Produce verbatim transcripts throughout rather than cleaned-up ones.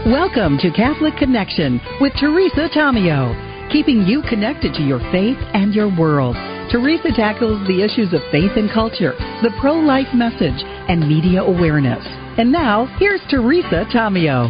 Welcome to Catholic Connection with Teresa Tomeo, keeping you connected to your faith and your world. Teresa tackles the issues of faith and culture, the pro-life message, and media awareness. And now, here's Teresa Tomeo.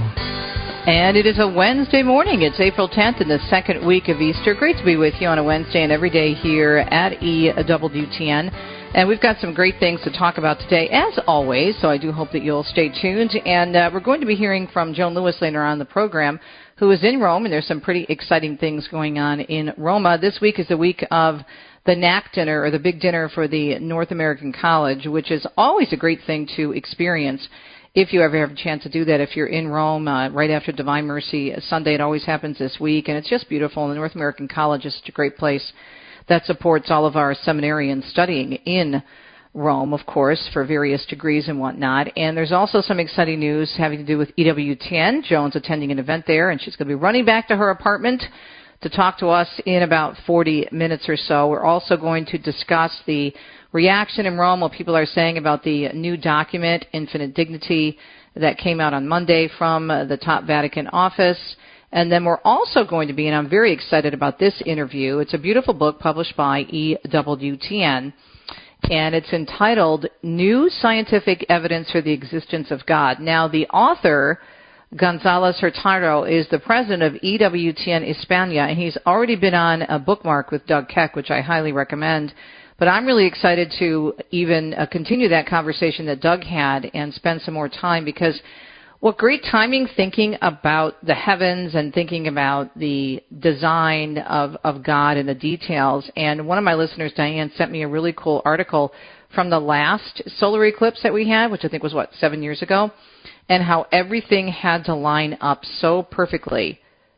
And it is a Wednesday morning. It's April tenth in the second week of Easter. Great to be with you on a Wednesday and every day here at E W T N. And we've got some great things to talk about today, as always, so I do hope that you'll stay tuned. And uh, we're going to be hearing from Joan Lewis later on the program, who is in Rome, and there's some pretty exciting things going on in Roma. This week is the week of the N A C dinner, or the big dinner for the North American College, which is always a great thing to experience if you ever have a chance to do that. If you're in Rome uh, right after Divine Mercy Sunday, it always happens this week, and it's just beautiful. And the North American College is such a great place that supports all of our seminarians studying in Rome, of course, for various degrees and whatnot. And there's also some exciting news having to do with E W T N. Joan's attending an event there, and she's going to be running back to her apartment to talk to us in about forty minutes or so. We're also going to discuss the reaction in Rome, what people are saying about the new document, Infinite Dignity, that came out on Monday from the top Vatican office. And then we're also going to be, and I'm very excited about this interview, it's a beautiful book published by E W T N, and it's entitled New Scientific Evidence for the Existence of God. Now, the author, Gonzalo Hurtado, is the president of E W T N España, and he's already been on a bookmark with Doug Keck, which I highly recommend. But I'm really excited to even uh, continue that conversation that Doug had and spend some more time, because what great timing thinking about the heavens and thinking about the design of, of God and the details. And one of my listeners, Diane, sent me a really cool article from the last solar eclipse that we had, which I think was, what, seven years ago, and how everything had to line up so perfectly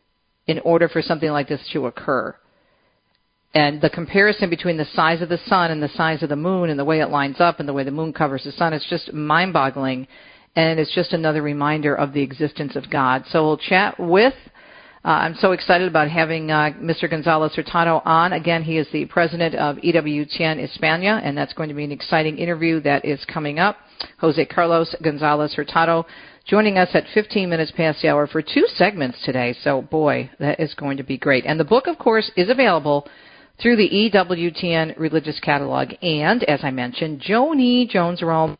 in order for something like this to occur. And the comparison between the size of the sun and the size of the moon and the way it lines up and the way the moon covers the sun, it's just mind-boggling. And it's just another reminder of the existence of God. So we'll chat with, uh, I'm so excited about having uh, Mister Gonzalo Hurtado on. Again, he is the president of E W T N España, and that's going to be an exciting interview that is coming up. Jose Carlos Gonzalez Hurtado joining us at fifteen minutes past the hour for two segments today. So, boy, that is going to be great. And the book, of course, is available through the E W T N Religious Catalog. And, as I mentioned, Joni Jones Rome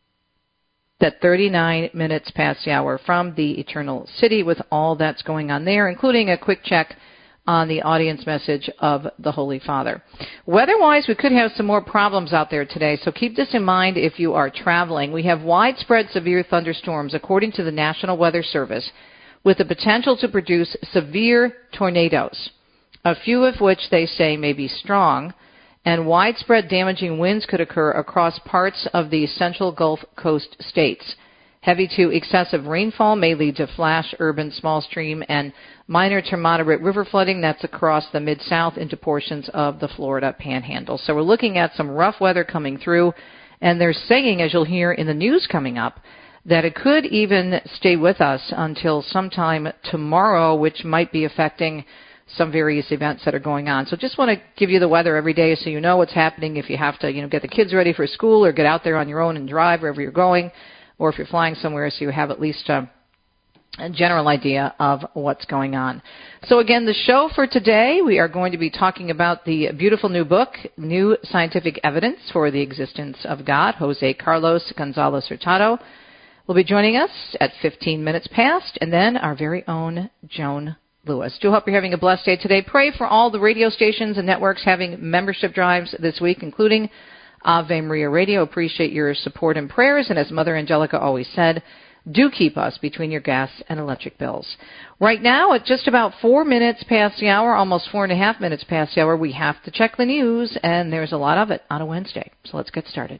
at thirty-nine minutes past the hour from the Eternal City with all that's going on there, including a quick check on the audience message of the Holy Father. Weather-wise, we could have some more problems out there today, so keep this in mind if you are traveling. We have widespread severe thunderstorms, according to the National Weather Service, with the potential to produce severe tornadoes, a few of which they say may be strong, and widespread damaging winds could occur across parts of the central Gulf Coast states. Heavy to excessive rainfall may lead to flash, urban, small stream, and minor to moderate river flooding. That's across the Mid-South into portions of the Florida Panhandle. So we're looking at some rough weather coming through, and they're saying, as you'll hear in the news coming up, that it could even stay with us until sometime tomorrow, which might be affecting some various events that are going on. So just want to give you the weather every day so you know what's happening if you have to, you know, get the kids ready for school or get out there on your own and drive wherever you're going, or if you're flying somewhere, so you have at least a, a general idea of what's going on. So again, the show for today, we are going to be talking about the beautiful new book, New Scientific Evidence for the Existence of God. Jose Carlos Gonzalez Hurtado will be joining us at fifteen minutes past, and then our very own Joan Lewis. Do hope you're having a blessed day today. Pray for all the radio stations and networks having membership drives this week, including Ave Maria Radio. Appreciate your support and prayers. And as Mother Angelica always said, do keep us between your gas and electric bills. Right now, at just about four minutes past the hour, almost four and a half minutes past the hour, we have to check the news, and there's a lot of it on a Wednesday. So let's get started.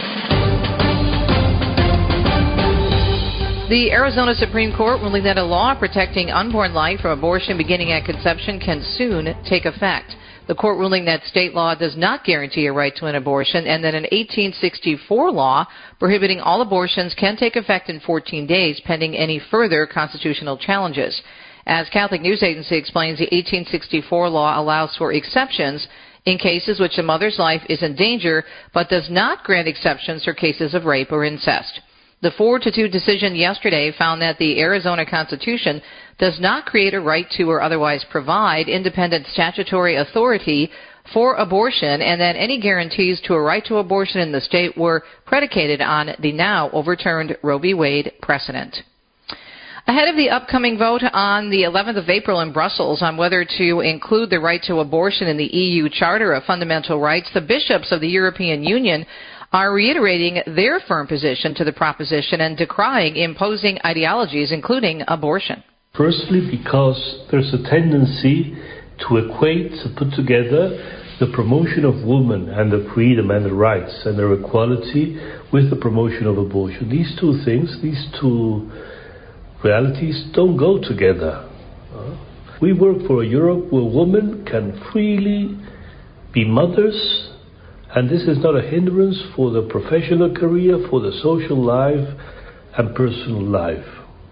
The Arizona Supreme Court ruling that a law protecting unborn life from abortion beginning at conception can soon take effect. The court ruling that state law does not guarantee a right to an abortion, and that an eighteen sixty-four law prohibiting all abortions can take effect in fourteen days, pending any further constitutional challenges. As Catholic News Agency explains, the eighteen sixty-four law allows for exceptions in cases which the mother's life is in danger, but does not grant exceptions for cases of rape or incest. The four to two decision yesterday found that the Arizona Constitution does not create a right to or otherwise provide independent statutory authority for abortion, and that any guarantees to a right to abortion in the state were predicated on the now overturned Roe v. Wade precedent. Ahead of the upcoming vote on the eleventh of April in Brussels on whether to include the right to abortion in the E U Charter of Fundamental Rights, the bishops of the European Union are reiterating their firm position to the proposition and decrying imposing ideologies, including abortion. Firstly, because there's a tendency to equate, to put together the promotion of women and the freedom and the rights and their equality with the promotion of abortion. These two things, these two realities don't go together. Uh, we work for a Europe where women can freely be mothers, and this is not a hindrance for the professional career, for the social life and personal life.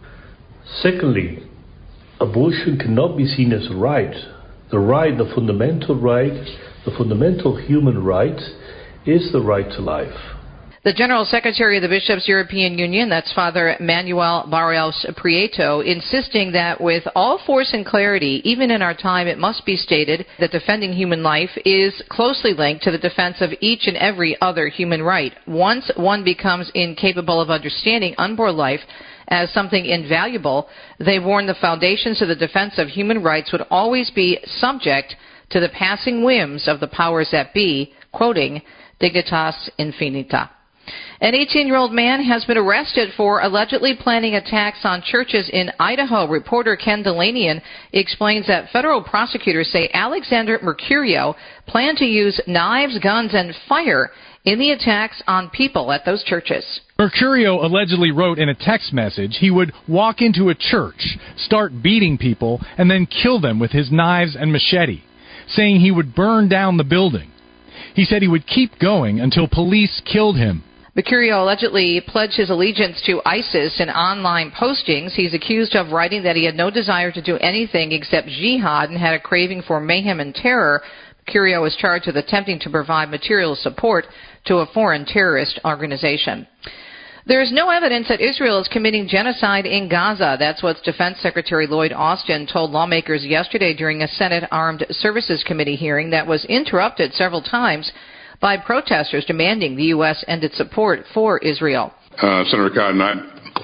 Secondly, abortion cannot be seen as a right. The right, the fundamental right, the fundamental human right is the right to life. The General Secretary of the Bishops' European Union, that's Father Manuel Barrios Prieto, insisting that with all force and clarity, even in our time, it must be stated that defending human life is closely linked to the defense of each and every other human right. Once one becomes incapable of understanding unborn life as something invaluable, they warn the foundations of the defense of human rights would always be subject to the passing whims of the powers that be, quoting, dignitas infinita. An eighteen-year-old man has been arrested for allegedly planning attacks on churches in Idaho. Reporter Ken Delanian explains that federal prosecutors say Alexander Mercurio planned to use knives, guns, and fire in the attacks on people at those churches. Mercurio allegedly wrote in a text message he would walk into a church, start beating people, and then kill them with his knives and machete, saying he would burn down the building. He said he would keep going until police killed him. Mercurio allegedly pledged his allegiance to ISIS in online postings. He's accused of writing that he had no desire to do anything except jihad and had a craving for mayhem and terror. Mercurio is charged with attempting to provide material support to a foreign terrorist organization. There is no evidence that Israel is committing genocide in Gaza. That's what Defense Secretary Lloyd Austin told lawmakers yesterday during a Senate Armed Services Committee hearing that was interrupted several times by protesters demanding the U S end its support for Israel. Uh, Senator Cotton, I,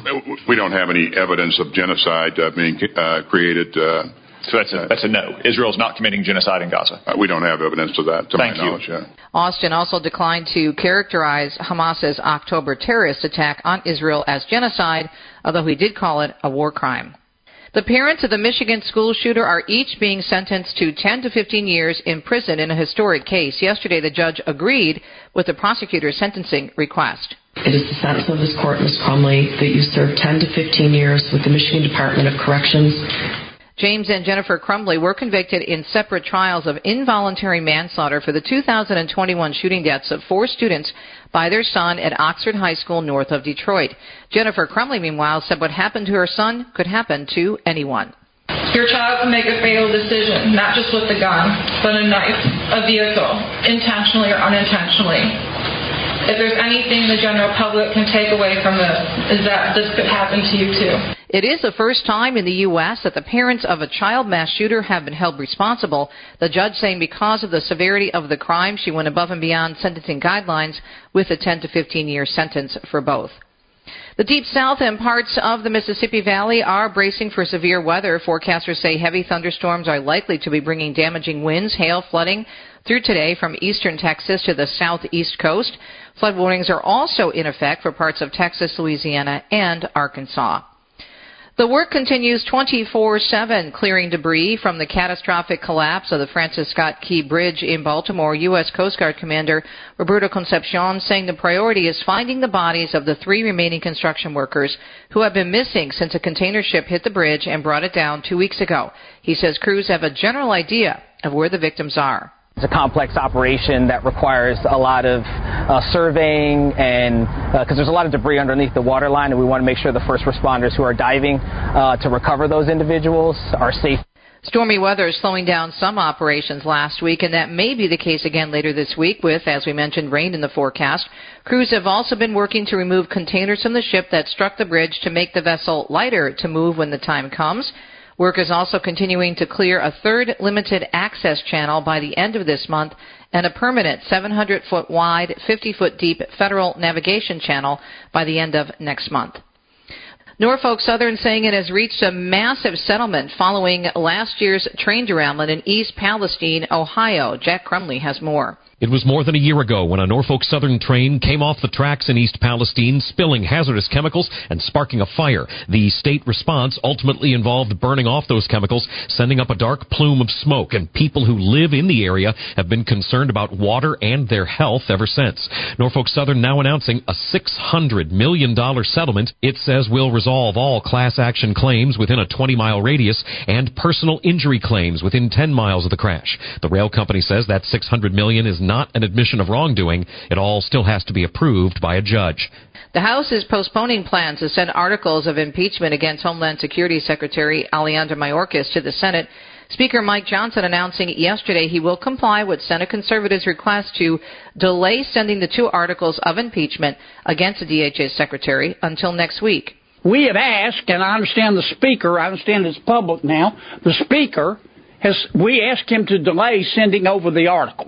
we don't have any evidence of genocide uh, being uh, created. Uh, so that's a, that's a no. Israel's not committing genocide in Gaza. Uh, we don't have evidence of that, to Thank my you. knowledge. Yeah. Austin also declined to characterize Hamas's October terrorist attack on Israel as genocide, although he did call it a war crime. The parents of the Michigan school shooter are each being sentenced to ten to fifteen years in prison in a historic case. Yesterday, the judge agreed with the prosecutor's sentencing request. It is the sentence of this court, Miz Crumley, that you serve ten to fifteen years with the Michigan Department of Corrections. James and Jennifer Crumbley were convicted in separate trials of involuntary manslaughter for the two thousand twenty-one shooting deaths of four students by their son at Oxford High School north of Detroit. Jennifer Crumbley, meanwhile, said what happened to her son could happen to anyone. Your child can make a fatal decision, not just with a gun, but a knife, a vehicle, intentionally or unintentionally. If there's anything the general public can take away from this, is that this could happen to you too. It is the first time in the U S that the parents of a child mass shooter have been held responsible. The judge saying because of the severity of the crime, she went above and beyond sentencing guidelines with a ten to fifteen year sentence for both. The Deep South and parts of the Mississippi Valley are bracing for severe weather. Forecasters say heavy thunderstorms are likely to be bringing damaging winds, hail, flooding through today from eastern Texas to the southeast coast. Flood warnings are also in effect for parts of Texas, Louisiana, and Arkansas. The work continues twenty-four seven, clearing debris from the catastrophic collapse of the Francis Scott Key Bridge in Baltimore. U S Coast Guard Commander Roberto Concepcion saying the priority is finding the bodies of the three remaining construction workers who have been missing since a container ship hit the bridge and brought it down two weeks ago. He says crews have a general idea of where the victims are. It's a complex operation that requires a lot of uh, surveying and because uh, there's a lot of debris underneath the water line, and we want to make sure the first responders who are diving uh, to recover those individuals are safe. Stormy weather is slowing down some operations last week, and that may be the case again later this week with, as we mentioned, rain in the forecast. Crews have also been working to remove containers from the ship that struck the bridge to make the vessel lighter to move when the time comes. Work is also continuing to clear a third limited access channel by the end of this month and a permanent seven hundred foot wide, fifty foot deep federal navigation channel by the end of next month. Norfolk Southern saying it has reached a massive settlement following last year's train derailment in East Palestine, Ohio. Jack Crumley has more. It was more than a year ago when a Norfolk Southern train came off the tracks in East Palestine, spilling hazardous chemicals and sparking a fire. The state response ultimately involved burning off those chemicals, sending up a dark plume of smoke, and people who live in the area have been concerned about water and their health ever since. Norfolk Southern now announcing a six hundred million dollars settlement. It says will resolve all class action claims within a twenty mile radius and personal injury claims within ten miles of the crash. The rail company says that six hundred million dollars is not an admission of wrongdoing. It all still has to be approved by a judge. The House is postponing plans to send articles of impeachment against Homeland Security Secretary Alejandro Mayorkas to the Senate. Speaker Mike Johnson announcing yesterday he will comply with Senate conservatives' request to delay sending the two articles of impeachment against the D H S secretary until next week. We have asked, and I understand the Speaker, I understand it's public now, the Speaker, has, we asked him to delay sending over the articles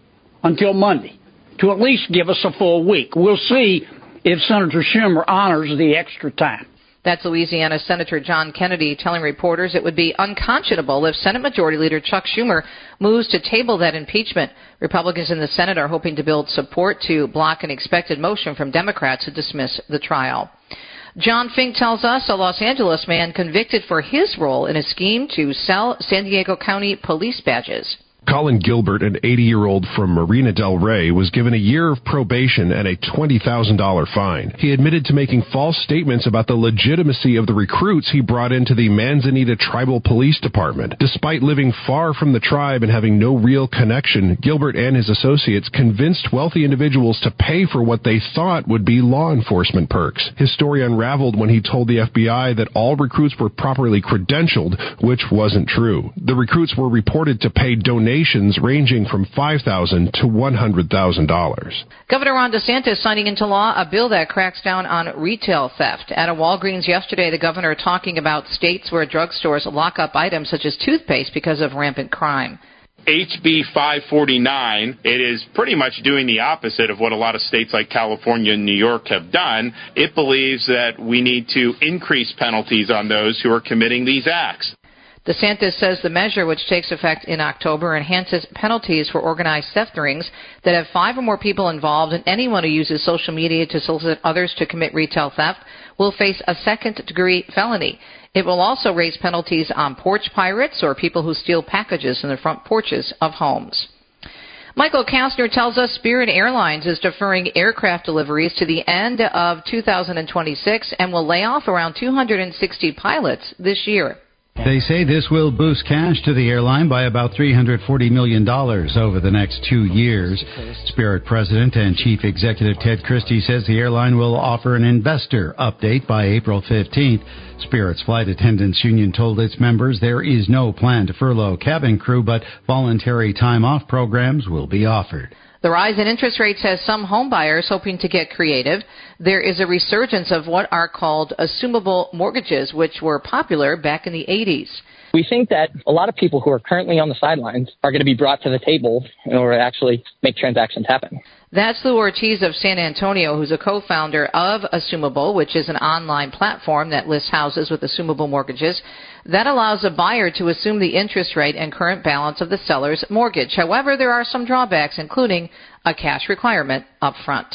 until Monday, to at least give us a full week. We'll see if Senator Schumer honors the extra time. That's Louisiana Senator John Kennedy telling reporters it would be unconscionable if Senate Majority Leader Chuck Schumer moves to table that impeachment. Republicans in the Senate are hoping to build support to block an expected motion from Democrats to dismiss the trial. John Fink tells us a Los Angeles man convicted for his role in a scheme to sell San Diego County police badges. Colin Gilbert, an eighty-year-old from Marina del Rey, was given a year of probation and a twenty thousand dollars fine. He admitted to making false statements about the legitimacy of the recruits he brought into the Manzanita Tribal Police Department. Despite living far from the tribe and having no real connection, Gilbert and his associates convinced wealthy individuals to pay for what they thought would be law enforcement perks. His story unraveled when he told the F B I that all recruits were properly credentialed, which wasn't true. The recruits were reported to pay donations ranging from five thousand dollars to one hundred thousand dollars. Governor Ron DeSantis signing into law a bill that cracks down on retail theft. At a Walgreens yesterday, the governor talking about states where drugstores lock up items such as toothpaste because of rampant crime. H B five forty-nine, it is pretty much doing the opposite of what a lot of states like California and New York have done. It believes that we need to increase penalties on those who are committing these acts. DeSantis says the measure, which takes effect in October, enhances penalties for organized theft rings that have five or more people involved, and anyone who uses social media to solicit others to commit retail theft will face a second-degree felony. It will also raise penalties on porch pirates or people who steal packages in the front porches of homes. Michael Kastner tells us Spirit Airlines is deferring aircraft deliveries to the end of two thousand twenty-six and will lay off around two hundred sixty pilots this year. They say this will boost cash to the airline by about three hundred forty million dollars over the next two years. Spirit President and Chief Executive Ted Christie says the airline will offer an investor update by April fifteenth. Spirit's flight attendants union told its members there is no plan to furlough cabin crew, but voluntary time-off programs will be offered. The rise in interest rates has some home buyers hoping to get creative. There is a resurgence of what are called assumable mortgages, which were popular back in the eighties. We think that a lot of people who are currently on the sidelines are going to be brought to the table in order to actually make transactions happen. That's Lou Ortiz of San Antonio, who's a co-founder of Assumable, which is an online platform that lists houses with assumable mortgages. That allows a buyer to assume the interest rate and current balance of the seller's mortgage. However, there are some drawbacks, including a cash requirement up front.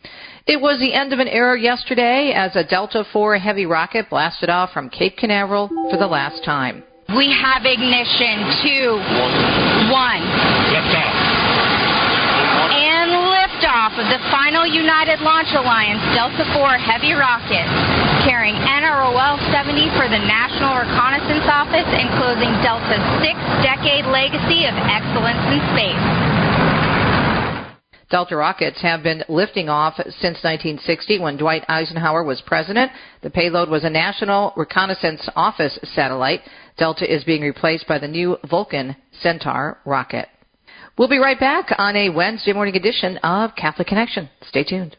It was the end of an era yesterday as a Delta four heavy rocket blasted off from Cape Canaveral for the last time. We have ignition. Two, one. Liftoff. And liftoff of the final United Launch Alliance Delta four heavy rocket, carrying N R O L seventy for the National Reconnaissance Office and closing Delta's six-decade legacy of excellence in space. Delta rockets have been lifting off since nineteen sixty when Dwight Eisenhower was president. The payload was a National Reconnaissance Office satellite. Delta is being replaced by the new Vulcan Centaur rocket. We'll be right back on a Wednesday morning edition of Catholic Connection. Stay tuned.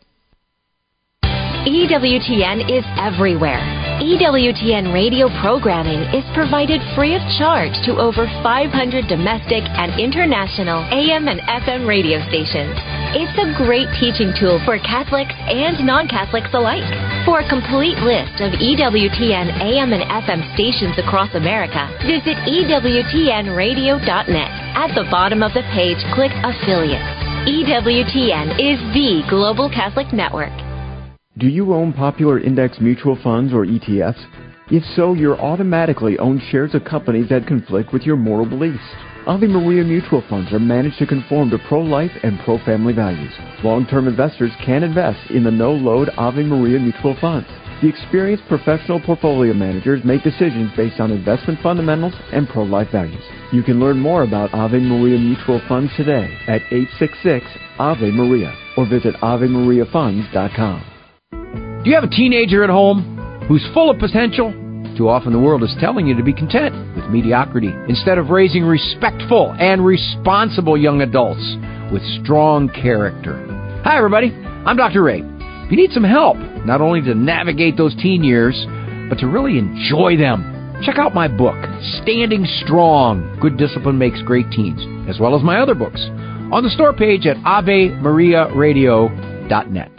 E W T N is everywhere. E W T N radio programming is provided free of charge to over five hundred domestic and international A M and F M radio stations. It's a great teaching tool for Catholics and non-Catholics alike. For a complete list of E W T N A M and F M stations across America, visit E W T N radio dot net. At the bottom of the page, click Affiliates. E W T N is the global Catholic network. Do you own popular index mutual funds or E T Fs? If so, you're automatically own shares of companies that conflict with your moral beliefs. Ave Maria mutual funds are managed to conform to pro-life and pro-family values. Long-term investors can invest in the no-load Ave Maria mutual funds. The experienced professional portfolio managers make decisions based on investment fundamentals and pro-life values. You can learn more about Ave Maria mutual funds today at eight six six Ave Maria or visit ave maria funds dot com. Do you have a teenager at home who's full of potential? Too often the world is telling you to be content with mediocrity instead of raising respectful and responsible young adults with strong character. Hi, everybody. I'm Doctor Ray. If you need some help, not only to navigate those teen years, but to really enjoy them, check out my book, Standing Strong, Good Discipline Makes Great Teens, as well as my other books, on the store page at ave maria radio dot net.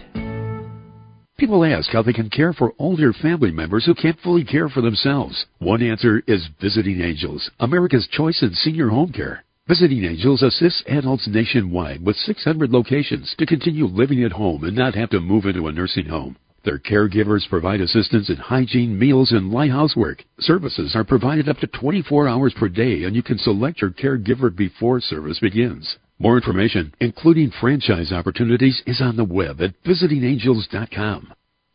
People ask how they can care for older family members who can't fully care for themselves. One answer is Visiting Angels, America's choice in senior home care. Visiting Angels assists adults nationwide with six hundred locations to continue living at home and not have to move into a nursing home. Their caregivers provide assistance in hygiene, meals, and light housework. Services are provided up to twenty-four hours per day, and you can select your caregiver before service begins. More information, including franchise opportunities, is on the web at visiting angels dot com.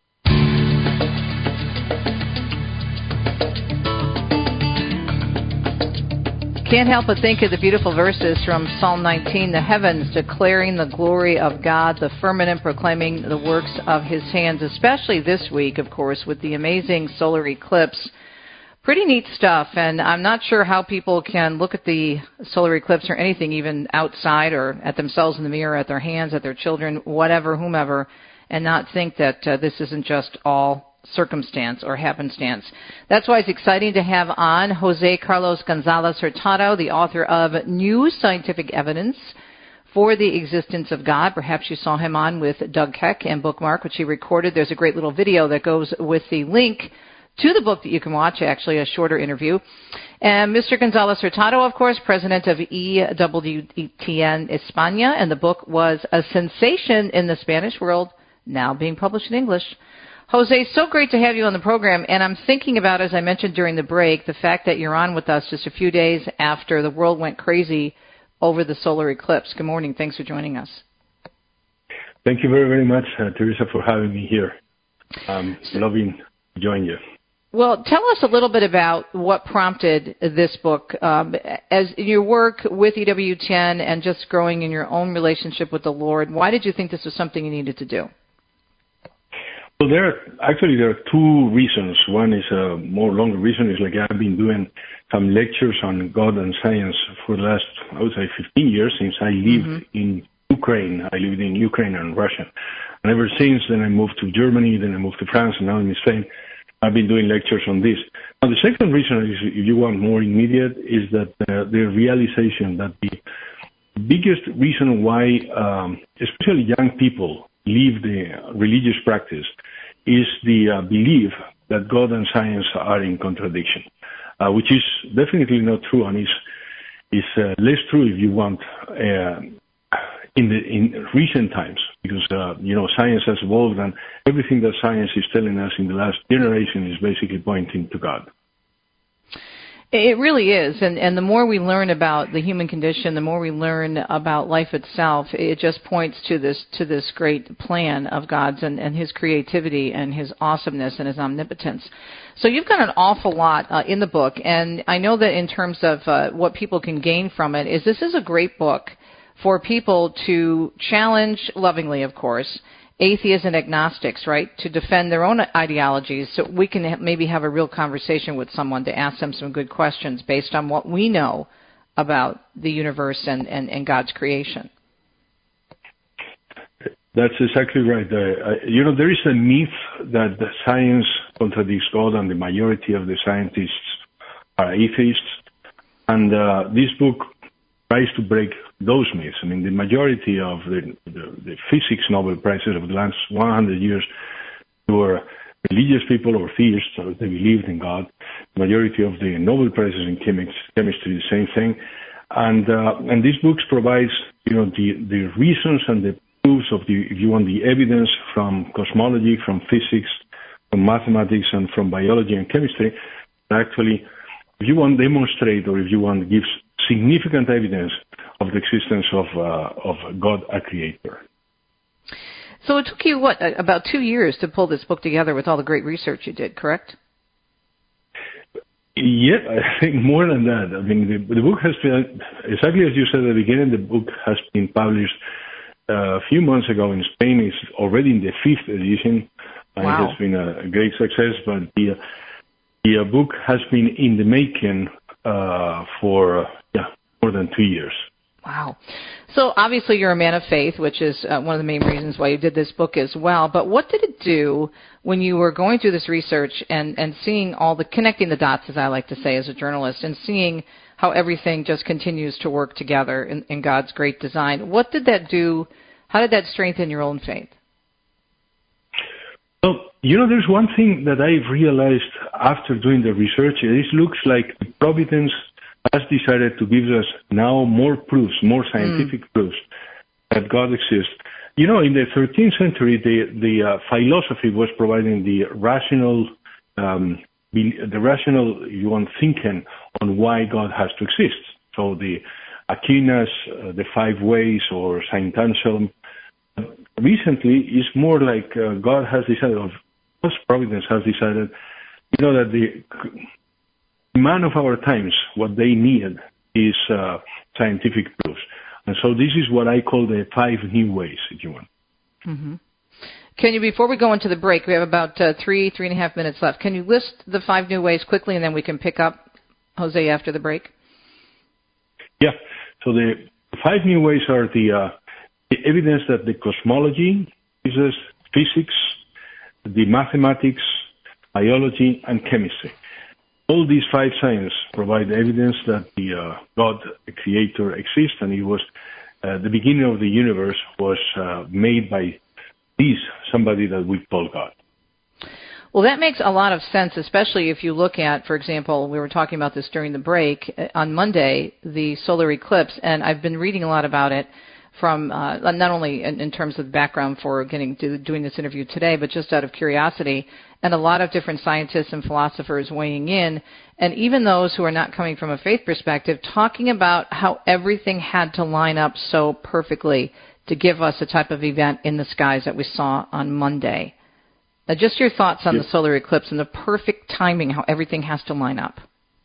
Can't help but think of the beautiful verses from Psalm nineteen, the heavens declaring the glory of God, the firmament proclaiming the works of his hands, especially this week, of course, with the amazing solar eclipse. Pretty neat stuff, and I'm not sure how people can look at the solar eclipse or anything, even outside or at themselves in the mirror, at their hands, at their children, whatever, whomever, and not think that uh, this isn't just all circumstance or happenstance. That's why it's exciting to have on Jose Carlos Gonzalez Hurtado, the author of New Scientific Evidence for the Existence of God. Perhaps you saw him on with Doug Keck and Bookmark, which he recorded. There's a great little video that goes with the link to the book that you can watch, actually, a shorter interview. And Mister Gonzalez Hurtado, of course, president of E W T N España, and the book was a sensation in the Spanish world, now being published in English. Jose, so great to have you on the program, and I'm thinking about, as I mentioned during the break, the fact that you're on with us just a few days after the world went crazy over the solar eclipse. Good morning. Thanks for joining us. Thank you very, very much, uh, Teresa, for having me here. Um, loving to join you. Well, tell us a little bit about what prompted this book. Um, as your work with E W T N and just growing in your own relationship with the Lord, why did you think this was something you needed to do? Well, there are, actually there are two reasons. One is a more longer reason. Is like I've been doing some lectures on God and science for the last, I would say, fifteen years since I lived mm-hmm. in Ukraine. I lived in Ukraine and Russia. And ever since then I moved to Germany, then I moved to France, and now I'm in Spain. I've been doing lectures on this. Now, the second reason, is, if you want more immediate, is that uh, the realization that the biggest reason why, um, especially young people, leave the religious practice is the uh, belief that God and science are in contradiction, uh, which is definitely not true, and is is uh, less true, if you want, uh, in the in recent times, because uh, you know science has evolved, and everything that science is telling us in the last generation is basically pointing to God. It really is, and, and the more we learn about the human condition, the more we learn about life itself, it just points to this to this great plan of God's and, and His creativity and His awesomeness and His omnipotence. So you've got an awful lot uh, in the book, and I know that in terms of uh, what people can gain from it, is this is a great book for people to challenge lovingly, of course, atheists and agnostics, right, to defend their own ideologies so we can ha- maybe have a real conversation with someone to ask them some good questions based on what we know about the universe and, and, and God's creation. That's exactly right. Uh, uh, you know, there is a myth that the science contradicts God and the majority of the scientists are atheists. And uh, this book tries to break those myths. I mean, the majority of the, the, the physics Nobel Prizes of the last one hundred years were religious people or theists, or they believed in God. The majority of the Nobel Prizes in chemics, chemistry, the same thing. And uh, and these books provides, you know, the, the reasons and the proofs of the, if you want, the evidence from cosmology, from physics, from mathematics, and from biology and chemistry. Actually, if you want, demonstrate, or if you want, gives significant evidence of the existence of uh, of God, a creator. So it took you, what, about two years to pull this book together with all the great research you did, correct? Yeah, I think more than that. I mean, the, the book has been, exactly as you said at the beginning, the book has been published uh, a few months ago in Spain. It's already in the fifth edition. Uh, wow. It has been a, a great success, but the, the book has been in the making uh, for, uh, yeah, more than two years. Wow. So obviously you're a man of faith, which is uh, one of the main reasons why you did this book as well. But what did it do when you were going through this research and, and seeing all the, connecting the dots, as I like to say as a journalist, and seeing how everything just continues to work together in, in God's great design? What did that do? How did that strengthen your own faith? Well, you know, there's one thing that I've realized after doing the research. It looks like Providence has decided to give us now more proofs, more scientific mm. proofs that God exists. You know, in the thirteenth century, the the uh, philosophy was providing the rational, um, the rational, you want, thinking on why God has to exist. So the Aquinas, uh, the five ways, or Saint Anselm. Recently, it's more like uh, God has decided, or Providence has decided, you know, that the man of our times, what they need is uh, scientific proofs. And so this is what I call the five new ways, if you want. Mm-hmm. Can you, before we go into the break, we have about uh, three, three and a half minutes left. Can you list the five new ways quickly, and then we can pick up, Jose, after the break? Yeah. So the five new ways are the, uh, the evidence that the cosmology, physics, physics, the mathematics, biology, and chemistry. All these five sciences provide evidence that the uh, God, the Creator, exists, and it was uh, the beginning of the universe was uh, made by this somebody that we call God. Well, that makes a lot of sense, especially if you look at, for example, we were talking about this during the break on Monday, the solar eclipse, and I've been reading a lot about it from uh, not only in, in terms of the background for getting to doing this interview today, but just out of curiosity, and a lot of different scientists and philosophers weighing in, and even those who are not coming from a faith perspective, talking about how everything had to line up so perfectly to give us the type of event in the skies that we saw on Monday. Now, just your thoughts on yeah. the solar eclipse and the perfect timing, how everything has to line up.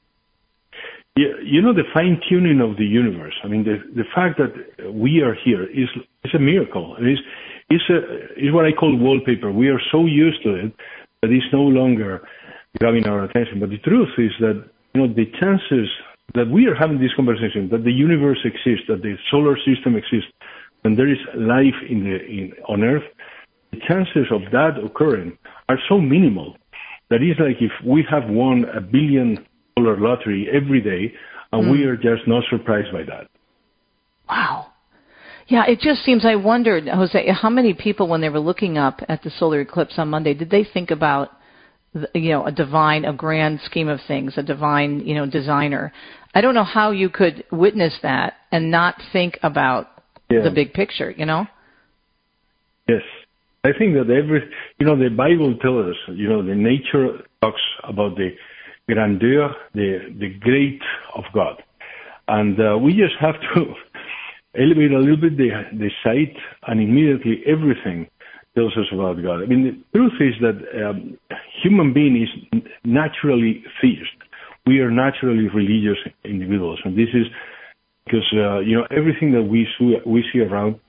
Yeah, you know, the fine-tuning of the universe. I mean, the the fact that we are here is is a miracle. It is is a is what I call wallpaper. We are so used to it that it's no longer grabbing our attention. But the truth is that, you know, the chances that we are having this conversation, that the universe exists, that the solar system exists, and there is life in the in on Earth, the chances of that occurring are so minimal that it's like if we have won a billion dollar lottery every day, and mm. we are just not surprised by that. Wow. Yeah, it just seems, I wondered, Jose, how many people, when they were looking up at the solar eclipse on Monday, did they think about, you know, a divine, a grand scheme of things, a divine, you know, designer? I don't know how you could witness that and not think about yeah. the big picture, you know? Yes. I think that every, you know, the Bible tells us, you know, the nature talks about the grandeur, the the great of God. And uh, we just have to elevate a little bit the, the sight, and immediately everything tells us about God. I mean, the truth is that um, human being is naturally theist. We are naturally religious individuals, and this is because, uh, you know, everything that we see, we see around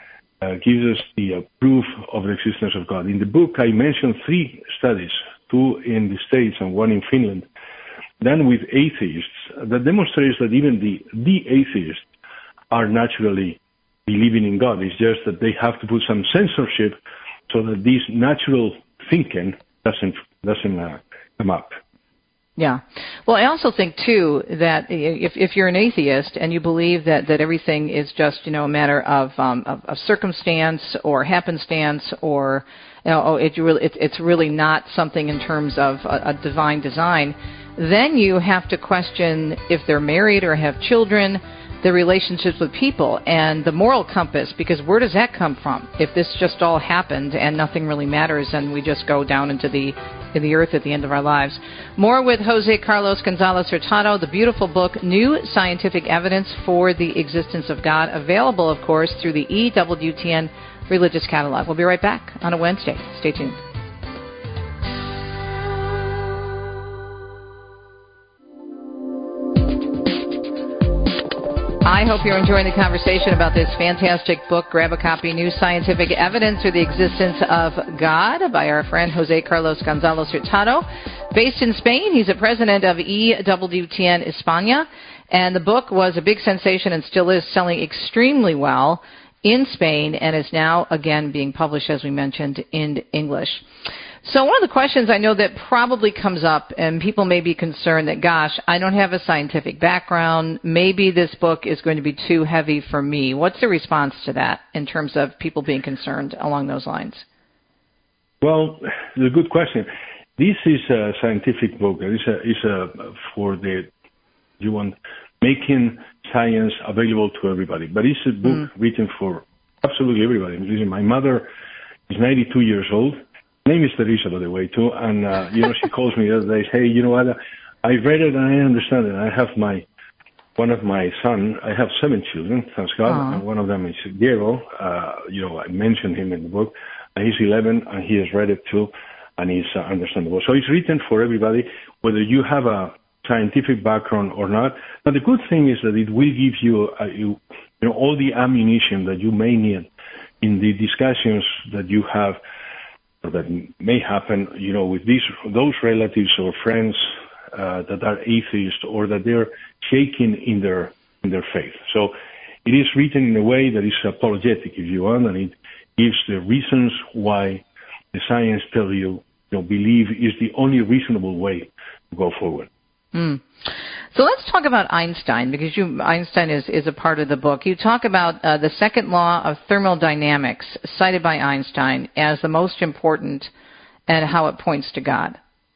uh, gives us the uh, proof of the existence of God. In the book, I mentioned three studies, two in the States and one in Finland, done with atheists, that demonstrates that even the, the atheists are naturally believing in God. It's just that they have to put some censorship so that this natural thinking doesn't doesn't uh, come up. Yeah. Well, I also think, too, that if if you're an atheist and you believe that, that everything is just, you know, a matter of um, of, of circumstance or happenstance, or, you know, oh, it really, it, it's really not something in terms of a, a divine design, then you have to question if they're married or have children, their relationships with people, and the moral compass, because where does that come from? If this just all happened and nothing really matters and we just go down into the in the earth at the end of our lives. More with Jose Carlos Gonzalez Hurtado, the beautiful book, New Scientific Evidence for the Existence of God, available, of course, through the E W T N Religious Catalog. We'll be right back on a Wednesday. Stay tuned. I hope you're enjoying the conversation about this fantastic book. Grab a copy, New Scientific Evidence for the Existence of God, by our friend Jose Carlos Gonzalez Hurtado. Based in Spain, he's the president of E W T N España, and the book was a big sensation and still is selling extremely well in Spain and is now, again, being published, as we mentioned, in English. So one of the questions I know that probably comes up, and people may be concerned that, gosh, I don't have a scientific background. Maybe this book is going to be too heavy for me. What's the response to that in terms of people being concerned along those lines? Well, it's a good question. This is a scientific book. It's a, it's a for the, you want, making science available to everybody. But it's a book mm. written for absolutely everybody. Listen, my mother is ninety-two years old. Her name is Teresa, by the way, too. And, uh, you know, she calls me the other day, hey, you know what, I read it and I understand it. I have my, one of my son, I have seven children, thanks God, Aww. and one of them is Diego. Uh, you know, I mentioned him in the book. And he's eleven and he has read it too, and he's uh, understandable. So it's written for everybody, whether you have a scientific background or not. But the good thing is that it will give you, uh, you, you know, all the ammunition that you may need in the discussions that you have that may happen, you know, with these those relatives or friends uh, that are atheists or that they're shaking in their in their faith. So it is written in a way that is apologetic, if you want, and it gives the reasons why the science tell you, you know, believe is the only reasonable way to go forward. Mm. So let's talk about Einstein, because you, Einstein is, is a part of the book. You talk about uh, the second law of thermodynamics cited by Einstein as the most important and how it points to God.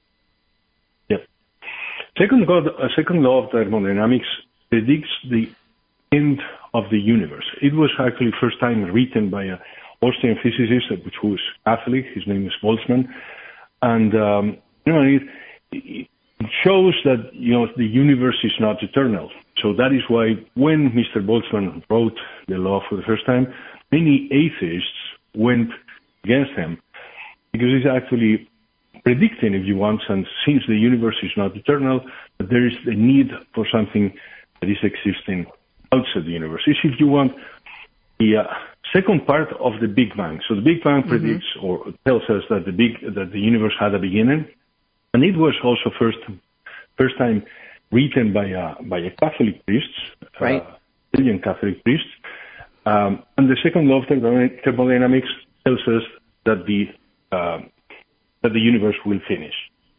Yeah. Second, God, uh, second law of thermodynamics predicts the end of the universe. It was actually first time written by an Austrian physicist, which was Catholic. His name is Boltzmann. And, um, you know, it, it It shows that, you know, the universe is not eternal. So that is why when Mister Boltzmann wrote the law for the first time, many atheists went against him because he's actually predicting, if you want, and since the universe is not eternal, that there is a need for something that is existing outside the universe. It's, if you want, the uh, second part of the Big Bang. So the Big Bang mm-hmm. predicts or tells us that the big that the universe had a beginning. And it was also first first time written by a, by a Catholic priest, right. uh, Brilliant Catholic priest. Um, and the second law of thermodynamics tells us that the uh, that the universe will finish.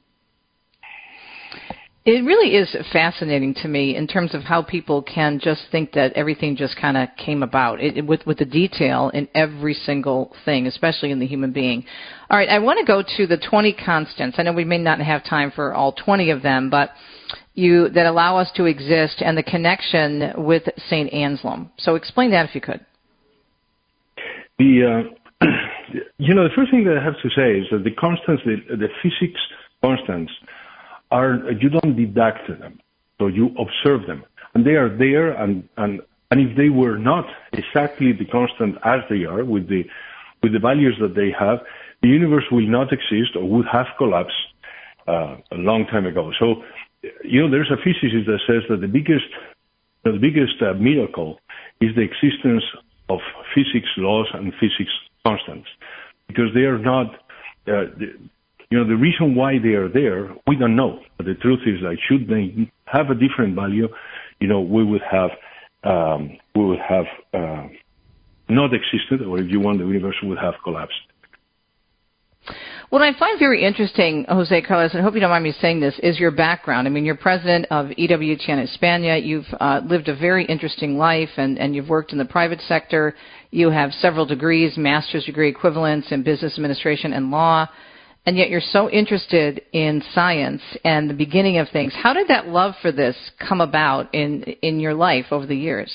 It really is fascinating to me in terms of how people can just think that everything just kind of came about it, with, with the detail in every single thing, especially in the human being. All right, I want to go to the twenty constants. I know we may not have time for all twenty of them, but you that allow us to exist and the connection with Saint Anselm. So explain that if you could. The uh, you know, the first thing that I have to say is that the constants, the, the physics constants, are you don't deduct them, so you observe them, and they are there. And, and and if they were not exactly the constant as they are, with the with the values that they have, the universe will not exist or would have collapsed uh, a long time ago. So, you know, there's a physicist that says that the biggest the biggest uh, miracle is the existence of physics laws and physics constants, because they are not, uh, the, you know, the reason why they are there, we don't know. But the truth is, like, should they have a different value, you know, we would have, um, we would have uh, not existed, or if you want, the universe would have collapsed. What I find very interesting, Jose Carlos, and I hope you don't mind me saying this, is your background. I mean, you're president of E W T N España. You've uh, lived a very interesting life, and, and you've worked in the private sector. You have several degrees, master's degree equivalents in business administration and law, and yet you're so interested in science and the beginning of things. How did that love for this come about in in your life over the years?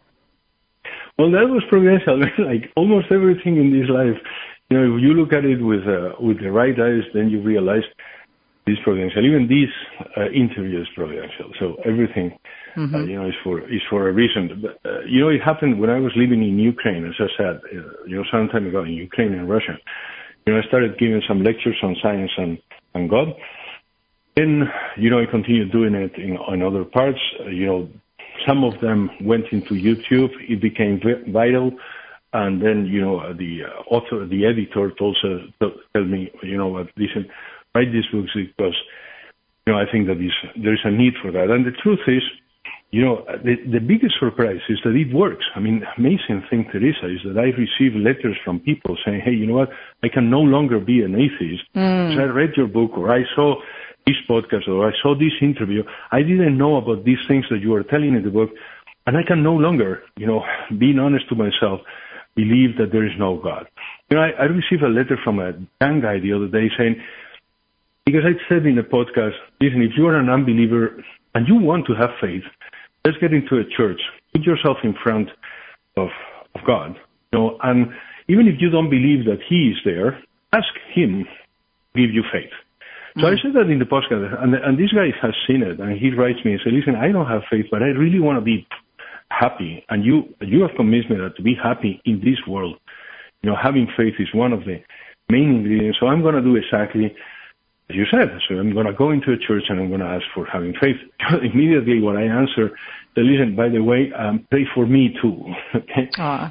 Well, that was providential. Like almost everything in this life, you know, if you look at it with uh, with the right eyes, then you realize it's providential. Even this uh, interview is providential. So everything, mm-hmm. uh, you know, is for is for a reason. But, uh, you know, it happened when I was living in Ukraine, as I said, uh, you know, some time ago in Ukraine and Russia. You know, I started giving some lectures on science and, and God. Then, you know, I continued doing it in, in other parts. Uh, you know, some of them went into YouTube. It became viral. And then, you know, the uh, author, the editor told, uh, told me, you know, listen, write these books because, you know, I think that this, there is a need for that. And the truth is, you know, the, the biggest surprise is that it works. I mean, the amazing thing, Teresa, is that I receive letters from people saying, hey, you know what, I can no longer be an atheist. Mm. So I read your book, or I saw this podcast, or I saw this interview. I didn't know about these things that you are telling in the book, and I can no longer, you know, being honest to myself, believe that there is no God. You know, I, I received a letter from a young guy the other day saying, because I said in the podcast, listen, if you are an unbeliever and you want to have faith, let's get into a church. Put yourself in front of, of God. You know, and even if you don't believe that He is there, ask Him to give you faith. So mm-hmm. I said that in the podcast, and, and this guy has seen it, and he writes me and says, listen, I don't have faith, but I really want to be happy. And you you have convinced me that to be happy in this world, you know, having faith is one of the main ingredients. So I'm going to do exactly as you said. So I'm going to go into a church and I'm going to ask for having faith. Immediately when I answer, they listen, by the way, um, pray for me too. Okay. Aww.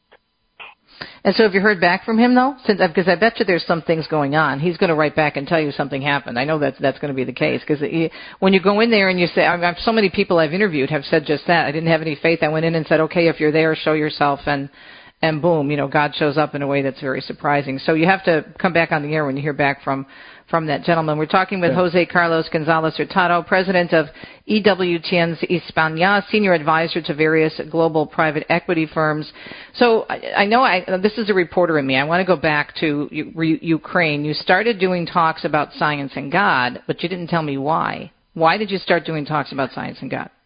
And so have you heard back from him, though? Since, because I bet you there's some things going on. He's going to write back and tell you something happened. I know that's, that's going to be the case. Because when you go in there and you say, I mean, so many people I've interviewed have said just that. I didn't have any faith. I went in and said, okay, if you're there, show yourself. And, and boom, you know, God shows up in a way that's very surprising. So you have to come back on the air when you hear back from from that gentleman. We're talking with yeah. Jose Carlos Gonzalez Hurtado, president of E W T N España, senior advisor to various global private equity firms. So I, I know I, this is a reporter in me. I want to go back to U- Ukraine. You started doing talks about science and God, but you didn't tell me why. Why did you start doing talks about science and God?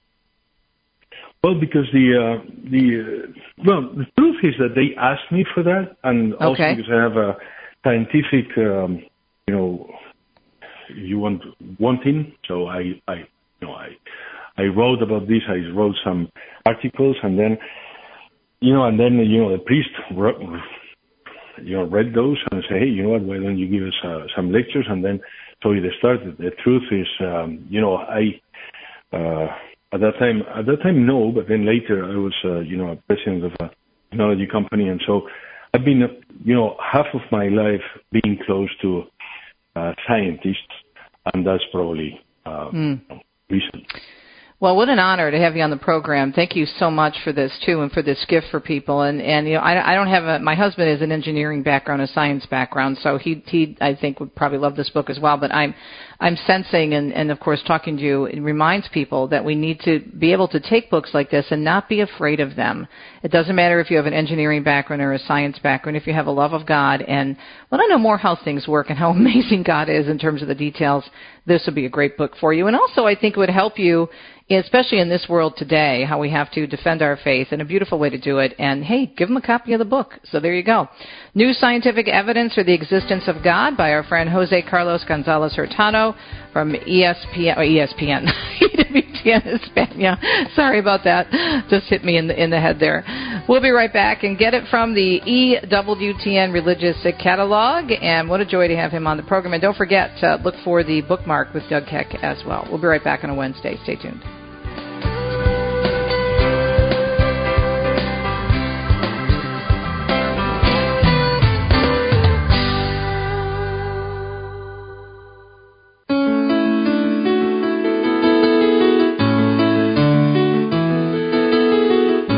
Well, because the uh, the uh, well, the truth is that they asked me for that, and also okay. because I have a scientific. Um, You know, you want wanting. So I, I, you know, I, I wrote about this. I wrote some articles, and then, you know, and then you know the priest, wrote, you know, read those and say, hey, you know what? Why don't you give us uh, some lectures? And then so it started. The truth is, um, you know, I uh, at that time, at that time, no, but then later I was, uh, you know, a president of a technology company, and so I've been, you know, half of my life being close to. Uh, scientists, and that's probably uh, mm. reason. Well, what an honor to have you on the program. Thank you so much for this too, and for this gift for people. And and you know, I, I don't have a. My husband is an engineering background, a science background, so he he I think would probably love this book as well. But I'm I'm sensing, and and of course talking to you, it reminds people that we need to be able to take books like this and not be afraid of them. It doesn't matter if you have an engineering background or a science background. If you have a love of God and want to know more how things work and how amazing God is in terms of the details, this would be a great book for you. And also, I think it would help you, especially in this world today, how we have to defend our faith, and a beautiful way to do it. And, hey, give them a copy of the book. So there you go. New Scientific Evidence for the Existence of God by our friend Jose Carlos Gonzalez Hurtado from E S P N, or E S P N, E W T N España. Sorry about that. Just hit me in the, in the head there. We'll be right back and get it from the E W T N Religious Catalog. And what a joy to have him on the program. And don't forget to look for the bookmark with Doug Keck as well. We'll be right back on a Wednesday. Stay tuned.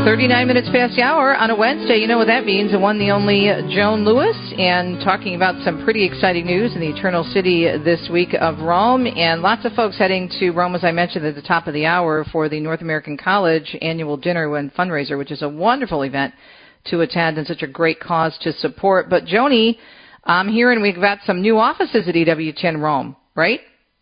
thirty-nine minutes past the hour on a Wednesday. You know what that means. The one, the only Joan Lewis, and talking about some pretty exciting news in the Eternal City this week of Rome. And lots of folks heading to Rome, as I mentioned at the top of the hour, for the North American College annual dinner and fundraiser, which is a wonderful event to attend and such a great cause to support. But, Joni, I'm hearing we've got some new offices at E W T N Rome, right?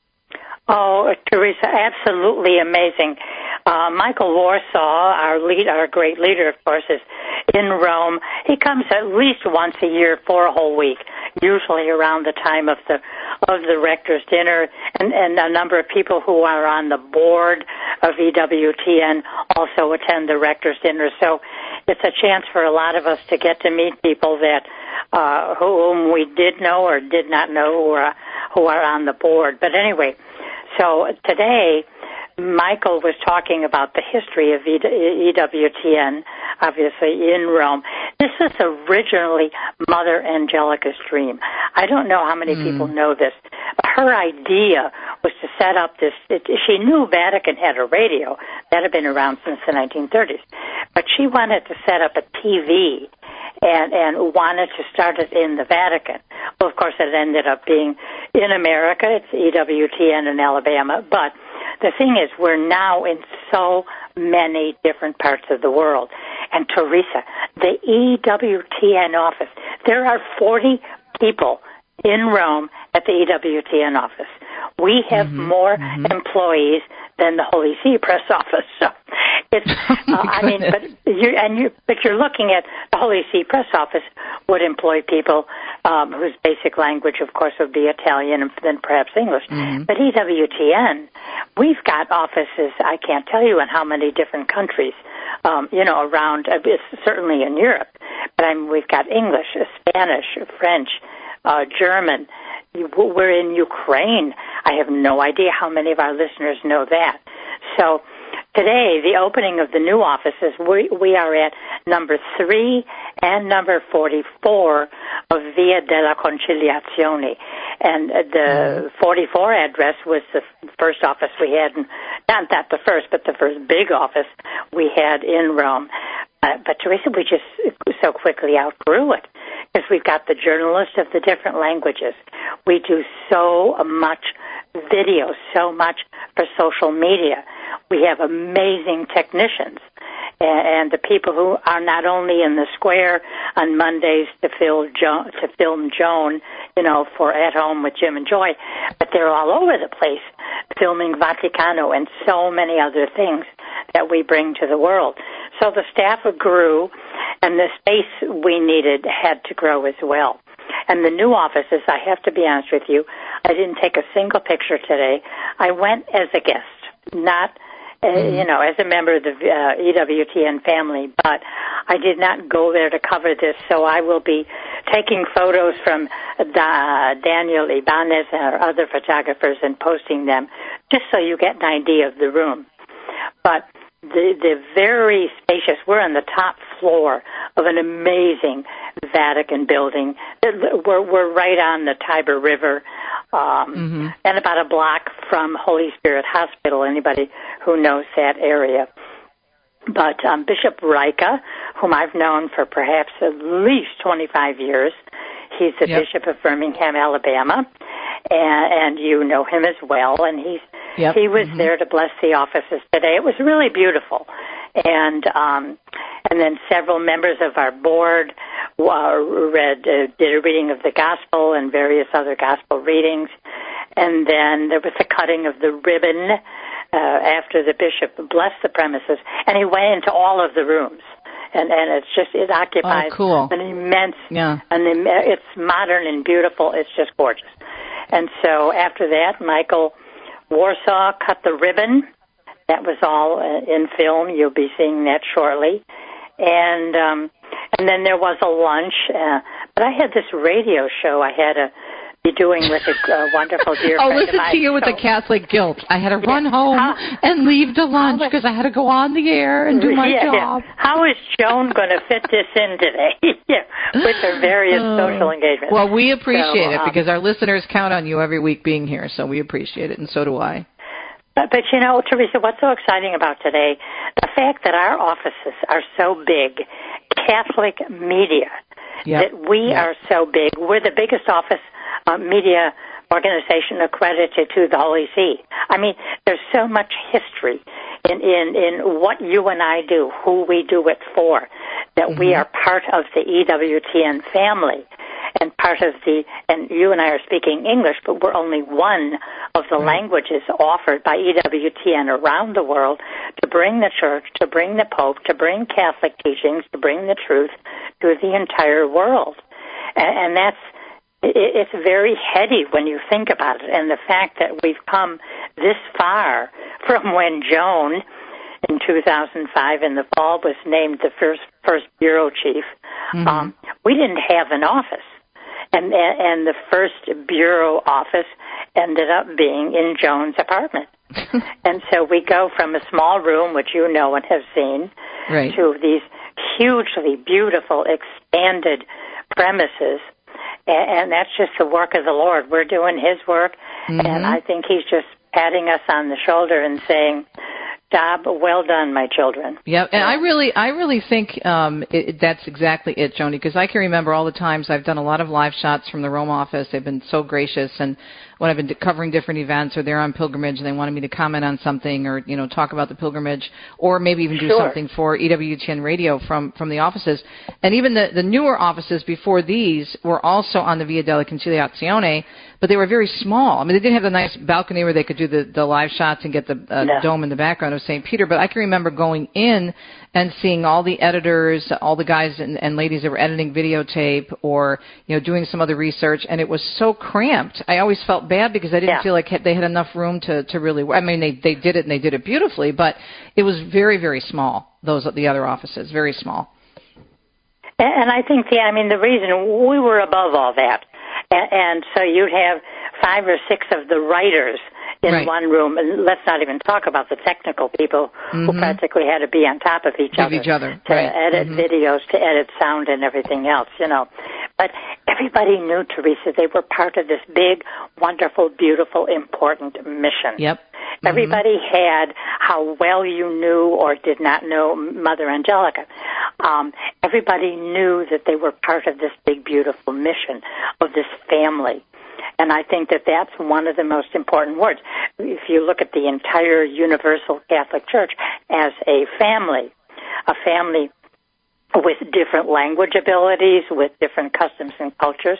Oh, Teresa, absolutely amazing. Uh, Michael Warsaw, our lead, our great leader, of course, is in Rome. He comes at least once a year for a whole week, usually around the time of the of the rector's dinner, and, and a number of people who are on the board of E W T N also attend the rector's dinner. So it's a chance for a lot of us to get to meet people that uh, whom we did know or did not know who are, who are on the board. But anyway, so today, Michael was talking about the history of E W T N, obviously in Rome. This is originally Mother Angelica's dream. I don't know how many mm. people know this. Her idea was to set up this, it, she knew Vatican had a radio that had been around since the nineteen thirties, but she wanted to set up a T V and, and wanted to start it in the Vatican. Well, of course, it ended up being in America. It's E W T N in Alabama, but the thing is, we're now in so many different parts of the world. And Teresa, the E W T N office, there are forty people in Rome at the E W T N office. We have mm-hmm, more mm-hmm. employees than the Holy See press office. So it's, uh, I mean, but you and you, but you're looking at the Holy See press office would employ people um, whose basic language, of course, would be Italian and then perhaps English. Mm-hmm. But E W T N, we've got offices, I can't tell you in how many different countries, um, you know, around, uh, certainly in Europe. But I mean, we've got English, Spanish, French, uh, German. We're in Ukraine. I have no idea how many of our listeners know that. So today, the opening of the new offices, we, we are at number three and number forty-four of Via della Conciliazione. And the forty-four address was the first office we had, not that the first, but the first big office we had in Rome. Uh, but Teresa, we just so quickly outgrew it because we've got the journalists of the different languages. We do so much video, so much for social media. We have amazing technicians. And the people who are not only in the square on Mondays to film Joan, to film Joan, you know, for At Home with Jim and Joy, but they're all over the place filming Vaticano and so many other things that we bring to the world. So the staff grew, and the space we needed had to grow as well. And the new offices, I have to be honest with you, I didn't take a single picture today. I went as a guest, not Uh, you know, as a member of the uh, E W T N family, but I did not go there to cover this, so I will be taking photos from da- Daniel Ibanez and other photographers and posting them, just so you get an idea of the room. But the, the very spacious, we're on the top floor of an amazing Vatican building. We're, we're right on the Tiber River, um, mm-hmm. and about a block from Holy Spirit Hospital, anybody who knows that area. But um, Bishop Rica, whom I've known for perhaps at least twenty-five years, he's the yep. Bishop of Birmingham, Alabama, and, and you know him as well, and he's Yep. He was mm-hmm. there to bless the offices today. It was really beautiful. And um, and then several members of our board uh, read uh, did a reading of the gospel and various other gospel readings. And then there was the cutting of the ribbon uh, after the bishop blessed the premises. And he went into all of the rooms. And, and it's just, it occupies oh, cool. an immense, yeah. an Im- it's modern and beautiful. It's just gorgeous. And so after that, Michael Warsaw cut the ribbon. That was all uh, in film. You'll be seeing that shortly. And um, and then there was a lunch. Uh, but I had this radio show I had to be doing with a uh, wonderful dear oh, friend listen of mine. to you with so, the Catholic guilt. I had to run yeah. home how, and leave to lunch because I had to go on the air and do my yeah, job. Yeah. How is Joan going to fit this in today yeah, with her various uh, social engagements? Well, we appreciate so, it um, because our listeners count on you every week being here, so we appreciate it, and so do I. But, but, you know, Teresa, what's so exciting about today, the fact that our offices are so big, Catholic media, yep. that we yep. are so big. We're the biggest office uh, media organization accredited to the Holy See. I mean, there's so much history in, in, in what you and I do, who we do it for, that mm-hmm. we are part of the E W T N family. And part of the, and you and I are speaking English, but we're only one of the right. languages offered by E W T N around the world to bring the church, to bring the Pope, to bring Catholic teachings, to bring the truth to the entire world. And, and that's, it, it's very heady when you think about it. And the fact that we've come this far from when Joan, in two thousand five in the fall, was named the first, first bureau chief, mm-hmm. um, we didn't have an office. And, and the first bureau office ended up being in Joan's apartment. And so we go from a small room, which you know and have seen, right. to these hugely beautiful, expanded premises. And, and that's just the work of the Lord. We're doing His work, mm-hmm. and I think He's just patting us on the shoulder and saying, job well done, my children. Yeah, and I really, I really think um, it, that's exactly it, Joni, because I can remember all the times I've done a lot of live shots from the Rome office. They've been so gracious, and when I've been covering different events or they're on pilgrimage and they wanted me to comment on something or, you know, talk about the pilgrimage or maybe even do sure. something for E W T N Radio from, from the offices. And even the, the newer offices before these were also on the Via della Conciliazione, but they were very small. I mean, they didn't have the nice balcony where they could do the, the live shots and get the uh, no. dome in the background of Saint Peter, but I can remember going in and seeing all the editors, all the guys and, and ladies that were editing videotape or, you know, doing some other research, and it was so cramped. I always felt bad because I didn't yeah. feel like they had enough room to, to really, I mean, they, they did it and they did it beautifully, but it was very, very small, those the other offices, very small. And, and I think, the, I mean, the reason we were above all that, and, and so you'd have five or six of the writers in right. one room, and let's not even talk about the technical people mm-hmm. who practically had to be on top of each Give other, each other. to right. edit mm-hmm. videos, to edit sound and everything else, you know. But everybody knew, Teresa, they were part of this big, wonderful, beautiful, important mission. Yep. Mm-hmm. Everybody had how well you knew or did not know Mother Angelica. Um, everybody knew that they were part of this big, beautiful mission of this family. And I think that that's one of the most important words. If you look at the entire Universal Catholic Church as a family, a family with different language abilities, with different customs and cultures,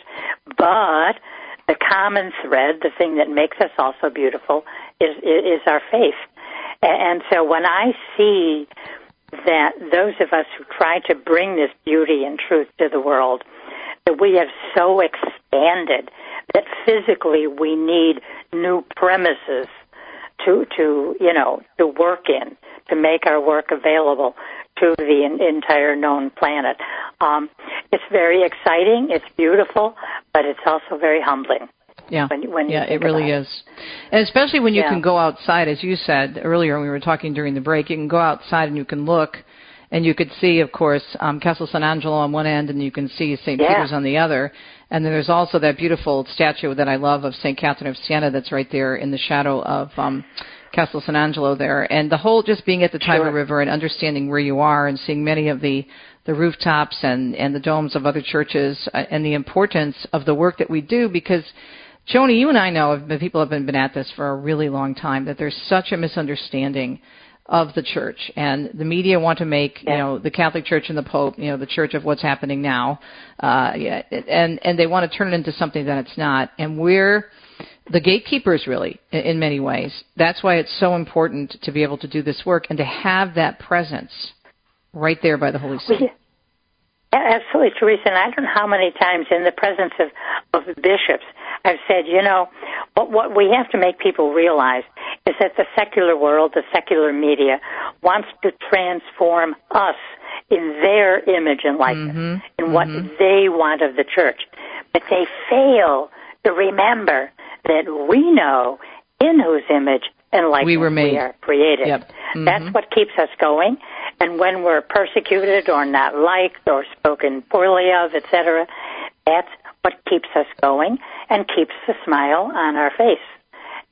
but the common thread, the thing that makes us all so beautiful, is, is our faith. And so when I see that those of us who try to bring this beauty and truth to the world, that we have so expanded that physically we need new premises to, to you know, to work in, to make our work available to the in, entire known planet. Um, it's very exciting, it's beautiful, but it's also very humbling. Yeah, when, when you yeah, think it really about is. And especially when you yeah. can go outside, as you said earlier when we were talking during the break, you can go outside and you can look, and you could see, of course, um, Castel San Angelo on one end, and you can see Saint Yeah. Peter's on the other. And then there's also that beautiful statue that I love of Saint Catherine of Siena that's right there in the shadow of um, Castel San Angelo there. And the whole just being at the Tiber sure. River and understanding where you are and seeing many of the, the rooftops and, and the domes of other churches uh, and the importance of the work that we do, because Joni, you and I know, the people have been, been at this for a really long time, that there's such a misunderstanding of the church, and the media want to make yeah. you know the Catholic Church and the Pope, you know, the church of what's happening now, uh, yeah, and and they want to turn it into something that it's not. And we're the gatekeepers, really, in, in many ways. That's why it's so important to be able to do this work and to have that presence right there by the Holy See. Well, yeah, absolutely, Teresa. And I don't know how many times in the presence of, of bishops I've said, you know, what, what we have to make people realize is that the secular world, the secular media, wants to transform us in their image and likeness, mm-hmm. in what mm-hmm. they want of the church. But they fail to remember that we know in whose image and likeness we, were made. we are created. Yep. Mm-hmm. That's what keeps us going. And when we're persecuted or not liked or spoken poorly of, et cetera, that's what keeps us going and keeps the smile on our face.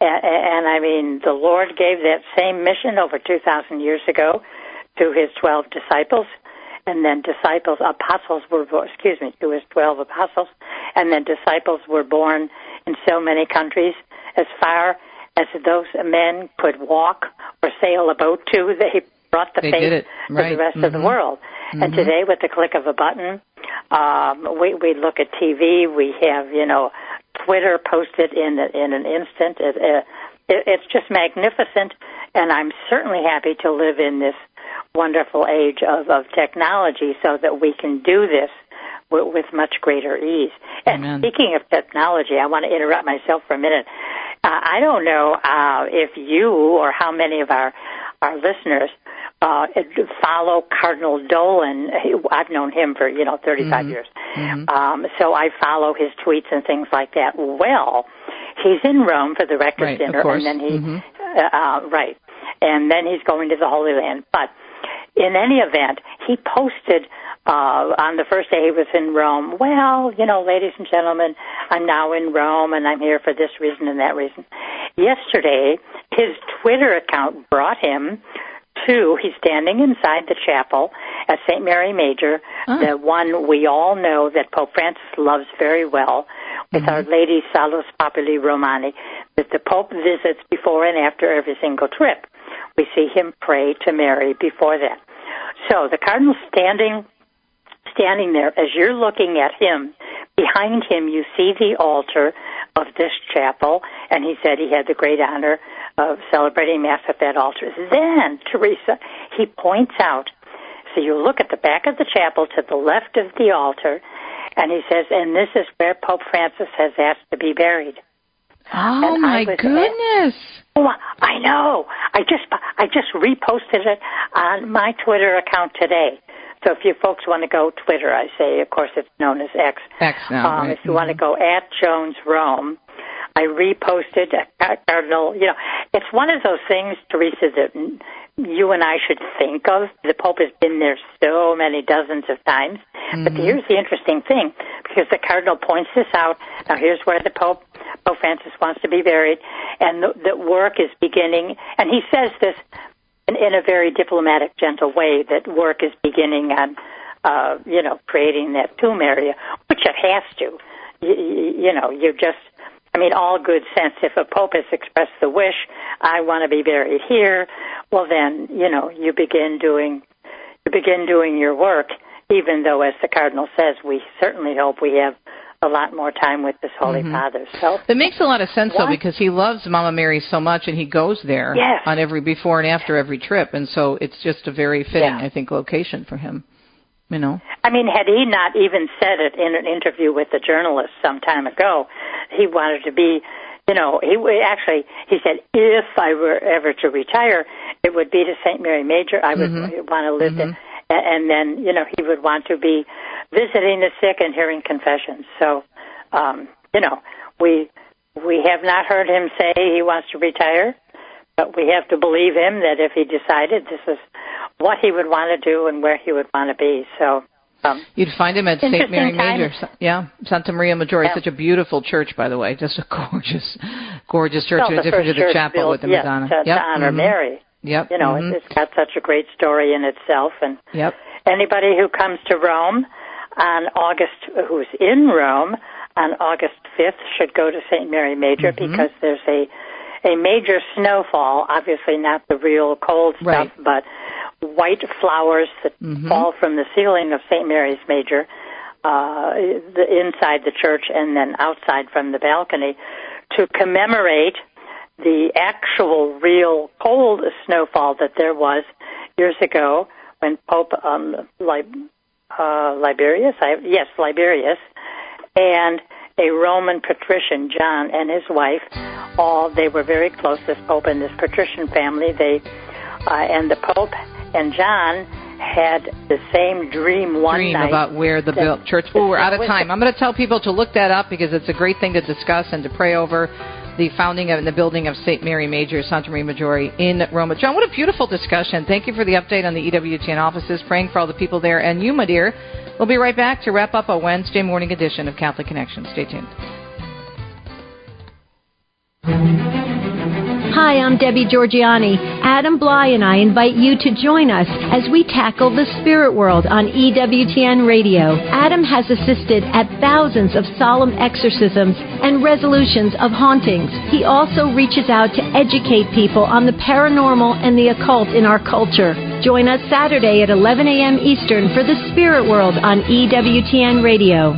And, and I mean, the Lord gave that same mission over two thousand years ago to his twelve disciples, and then disciples, apostles were, excuse me, to his twelve apostles, and then disciples were born in so many countries as far as those men could walk or sail a boat to. They brought the they faith right. to the rest mm-hmm. of the world. Mm-hmm. And today, with the click of a button, um, we, we look at T V, we have, you know, Twitter posted in in an instant. It, it, it's just magnificent, and I'm certainly happy to live in this wonderful age of, of technology so that we can do this with, with much greater ease. And Amen. Speaking of technology, I want to interrupt myself for a minute. Uh, I don't know uh, if you or how many of our, our listeners uh, follow Cardinal Dolan. I've known him for, you know, thirty-five mm-hmm. years. Mm-hmm. Um, so I follow his tweets and things like that. Well, he's in Rome for the Rector's right, Dinner, of course. and then he, mm-hmm. uh, uh, right, and then he's going to the Holy Land. But in any event, he posted uh, on the first day he was in Rome, well, you know, ladies and gentlemen, I'm now in Rome, and I'm here for this reason and that reason. Yesterday, his Twitter account brought him to, he's standing inside the chapel at Saint Mary Major, oh. the one we all know that Pope Francis loves very well, with mm-hmm. Our Lady Salus Populi Romani, that the Pope visits before and after every single trip. We see him pray to Mary before that. So the Cardinal's standing standing there. As you're looking at him, behind him you see the altar of this chapel, and he said he had the great honor of celebrating Mass at that altar. Then, Teresa, he points out, so you look at the back of the chapel to the left of the altar, and he says, and this is where Pope Francis has asked to be buried. Oh, and my goodness. At, oh, I know. I just I just reposted it on my Twitter account today. So if you folks want to go Twitter, I say, of course, it's known as X. X now, um, right. If you mm-hmm. want to go at Jones Rome, I reposted a Cardinal. You know, it's one of those things, Teresa, that you and I should think of. The Pope has been there so many dozens of times. Mm-hmm. But here's the interesting thing, because the Cardinal points this out. Now, here's where the Pope, Pope Francis wants to be buried, and the, the work is beginning. And he says this in, in a very diplomatic, gentle way, that work is beginning on, uh, you know, creating that tomb area, which it has to. You, you know, you just... I mean, all good sense. If a pope has expressed the wish, I want to be buried here, well then, you know, you begin doing, you begin doing your work, even though, as the Cardinal says, we certainly hope we have a lot more time with this Holy mm-hmm. Father. So that makes a lot of sense, what? though, because he loves Mama Mary so much, and he goes there yes. on every before and after every trip, and so it's just a very fitting, yeah. I think, location for him. You know, I mean, had he not even said it in an interview with a journalist some time ago, he wanted to be, you know, he actually, he said, if I were ever to retire, it would be to Saint Mary Major. I would mm-hmm. want to live mm-hmm. there. And then, you know, he would want to be visiting the sick and hearing confessions. So, um, you know, we we have not heard him say he wants to retire, but we have to believe him that if he decided this is what he would want to do and where he would want to be. So um, you'd find him at Saint Mary Major. Times. Yeah, Santa Maria Maggiore. Yeah. Such a beautiful church, by the way. Just a gorgeous, gorgeous church. Well, in addition to the chapel built, with the yes, Madonna. To, yep. to honor mm-hmm. Mary. Yep. You know, mm-hmm. it's got such a great story in itself. And yep. anybody who comes to Rome on August, who's in Rome on August fifth, should go to Saint Mary Major mm-hmm. because there's a a major snowfall, obviously not the real cold right. stuff, but white flowers that mm-hmm. fall from the ceiling of Saint Mary's Major, uh, the, inside the church and then outside from the balcony, to commemorate the actual real cold snowfall that there was years ago when Pope um, Lib- uh, Liberius, I, yes, Liberius, and a Roman patrician, John, and his wife, all they were very close, this Pope and this patrician family. They uh, and the Pope and John had the same dream one dream night. about where the built church. Well, we're out of time. I'm going to tell people to look that up because it's a great thing to discuss and to pray over. The founding of and the building of Saint Mary Major, Santa Maria Maggiore in Rome. John, what a beautiful discussion. Thank you for the update on the E W T N offices, praying for all the people there and you, my dear. We'll be right back to wrap up a Wednesday morning edition of Catholic Connection. Stay tuned. Hi, I'm Debbie Georgiani. Adam Bly and I invite you to join us as we tackle the spirit world on E W T N Radio. Adam has assisted at thousands of solemn exorcisms and resolutions of hauntings. He also reaches out to educate people on the paranormal and the occult in our culture. Join us Saturday at eleven a.m. Eastern for the spirit world on E W T N Radio.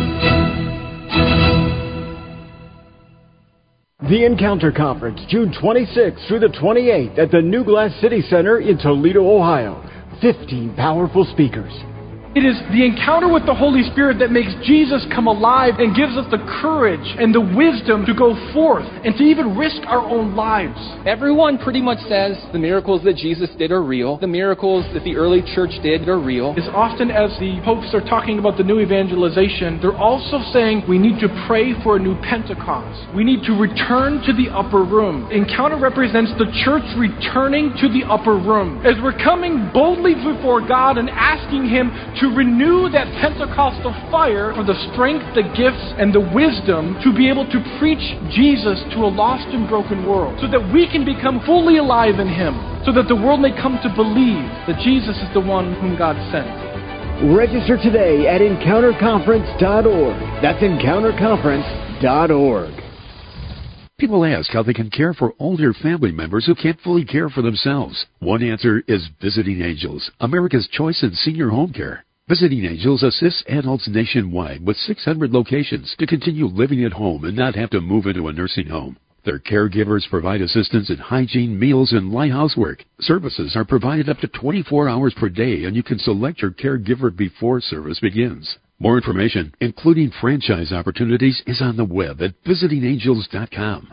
The Encounter Conference, June twenty-sixth through the twenty-eighth at the New Glass City Center in Toledo, Ohio. fifteen powerful speakers. It is the encounter with the Holy Spirit that makes Jesus come alive and gives us the courage and the wisdom to go forth and to even risk our own lives. Everyone pretty much says the miracles that Jesus did are real. The miracles that the early church did are real. As often as the popes are talking about the new evangelization, they're also saying we need to pray for a new Pentecost. We need to return to the upper room. Encounter represents the church returning to the upper room. As we're coming boldly before God and asking Him to renew that Pentecostal fire for the strength, the gifts, and the wisdom to be able to preach Jesus to a lost and broken world so that we can become fully alive in Him, so that the world may come to believe that Jesus is the one whom God sent. Register today at encounter conference dot org. That's encounter conference dot org. People ask how they can care for older family members who can't fully care for themselves. One answer is Visiting Angels, America's choice in senior home care. Visiting Angels assists adults nationwide with six hundred locations to continue living at home and not have to move into a nursing home. Their caregivers provide assistance in hygiene, meals, and light housework. Services are provided up to twenty-four hours per day, and you can select your caregiver before service begins. More information, including franchise opportunities, is on the web at visiting angels dot com.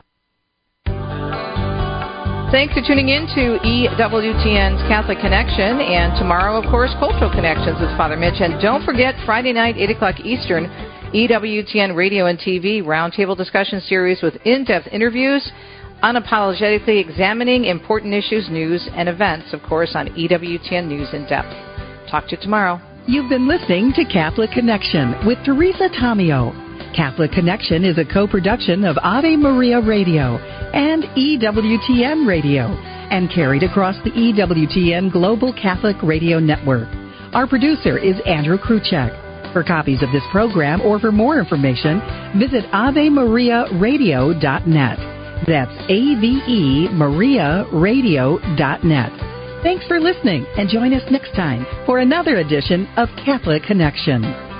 Thanks for tuning in to E W T N's Catholic Connection. And tomorrow, of course, Cultural Connections with Father Mitch. And don't forget, Friday night, eight o'clock Eastern, E W T N Radio and T V roundtable discussion series with in-depth interviews, unapologetically examining important issues, news, and events, of course, on E W T N News in Depth. Talk to you tomorrow. You've been listening to Catholic Connection with Teresa Tomeo. Catholic Connection is a co-production of Ave Maria Radio and E W T N Radio and carried across the E W T N Global Catholic Radio Network. Our producer is Andrew Kruchek. For copies of this program or for more information, visit ave maria radio dot net. That's A V E Maria Radio dot net. Thanks for listening, and join us next time for another edition of Catholic Connection.